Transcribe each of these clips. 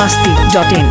biharmasti.in।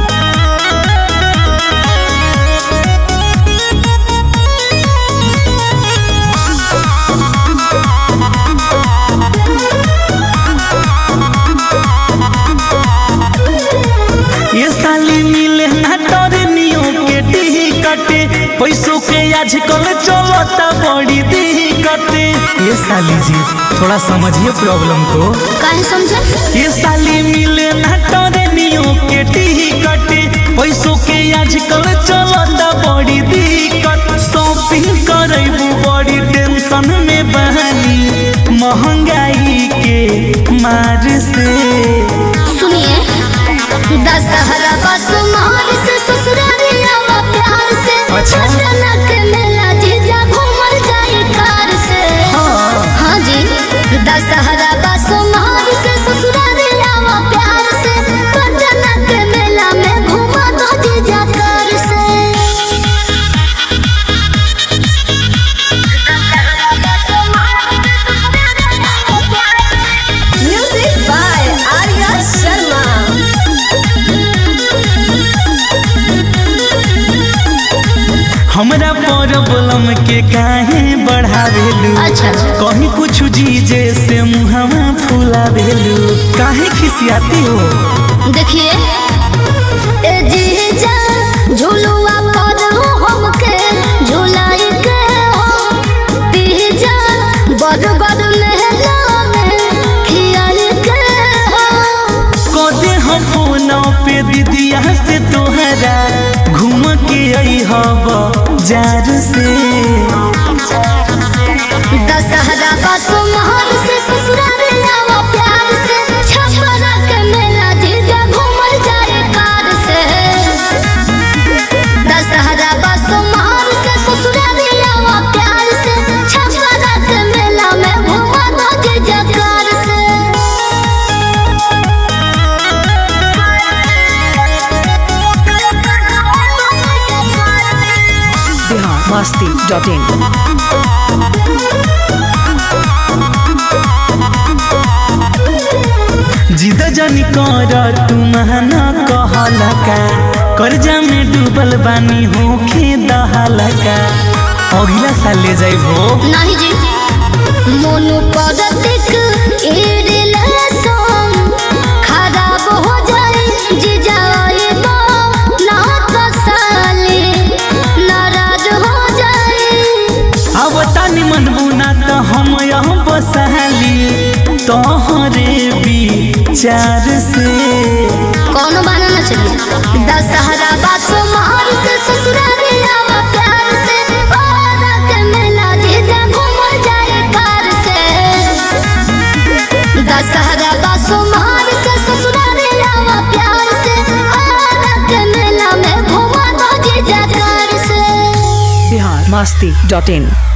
ये साली मिले ना टोरनियों के टिकटे पैसों के आजकल चलता बड़ी दिक्कते। ये साली जी थोड़ा समझिए प्रॉब्लम को। काहे समझे? ये साली मिले ना टोरनियों के टिकटे पैसों के आजकल चलता बड़ी दिक्कत। शॉपिंग करबू बड़ी टेंशन में बहनी महंगाई के मार से। सुनिए, दशहरा बस मार से ससुरालिया प्यार से। अच्छा। जनक मेला जीजा घूमल जाए कार से। हाँ जी, दशहरा बस मार से ससुरालिया प्यार से। जनक मेला में घूमा दो जीजा कार से। Music by Arya Sharma. हमरा प्रॉब्लम के काहे बढ़ावेलू। अच्छा। कहीं कुछ जीजे से मुहवा फुलावेलू काहे खिसियाती हो। देखिए, ए जीजा झुलुआ पर हमके झुलाई के हो। तीजा बरगद मेला में खियाई के हो। कदे हम फोन पे दीदिया से तोहरा घूम के आई हब जार से। दशहरा बस महल से ससुरालिया प्यार से। छपरा के मेला जीजा घूमल जाए कार से। दशहरा बस महल से ससुरालिया प्यार से। छपरा के मेला में घूमा दो जीजा कार से। biharmasti.in। जिद जानी कर तू महना कहलका कर्जा में डूबल बानी होखे दहलका। अगला साल ले जाइबो। नहीं जी, मोनू पगतिक रिलेशन खराब हो जाए जीजा आइबो ना तो साली नाराज हो जाए। अब तानी मन बुना तो हम यहाँ बसहाली तोहरे विचार से। कौनो बहाना ना चलिए। दशहरा बस मार से ससुरालिया प्यार से। बारा के मेला जीजा घूमल जाए कार से। दशहरा बस मार से ससुरालिया प्यार से। बारा के मेला में घूमा दो जीजा कार से। biharmasti.in।